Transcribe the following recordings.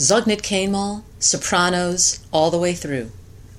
Sag nit keinmal, sopranos all the way through.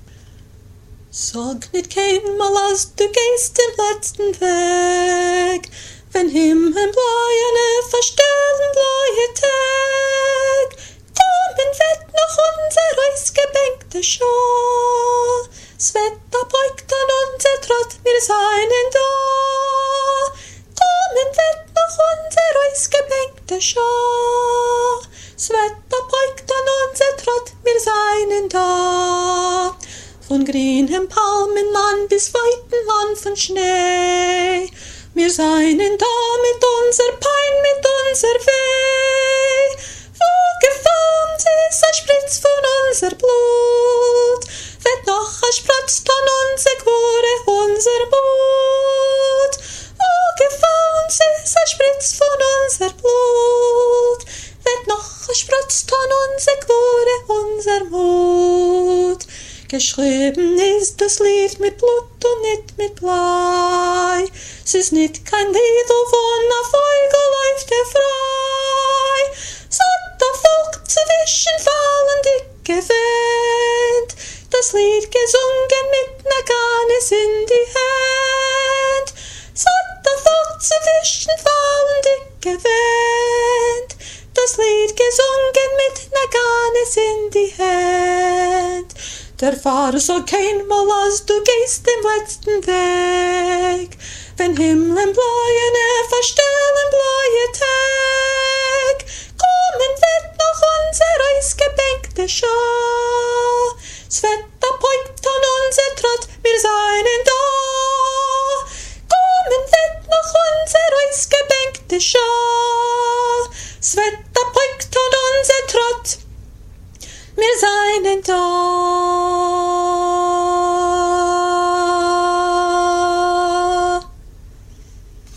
Sag nit keinmal, als du gehst den letzten Weg, wenn himmelbleierne verstellen bleie Tag. Damen wird noch unser ausgebänkte Schau, s Wetter beugt an unser Trott, wir seinen da. Damen wird noch unser ausgebänkte Schau, s Wetter beugt an unser Trott, wir seinen da. Von grünem Palmenland bis weiten Land von Schnee, wir seinen da mit unser Pein, mit unser Weh. Wo geformt ist ein Spritz von unser Blut, wird noch ein Spritz an unser Gwore, unser Mut. Wo geformt ist ein Spritz von unser Blut, wird noch ein Spritz an unser Gwore, unser Mut. Geschrieben ist das Lied mit Blut und nicht mit Blei. Es ist nicht kein Lied, wovon ein Vogel läuft er frei. Satt der Volk zwischen fallen dicke Wind, das Lied gesungen mit ner Ganes in die Hand. Satt der Volk zwischen fallen dicke Wind, das Lied gesungen mit ner Ganes in die Hand. Der Pfarrer sagt keinmal, als du gehst den letzten Weg, wenn Himmeln bleien, verstellen bleie Tag. Kommen wird noch unser ausgebänkte Schau, s Wetter beugt an unser Trott, wir seien da. Kommen wird noch unser ausgebänkte Schau, s Wetter beugt an unser Trott, wir seien da.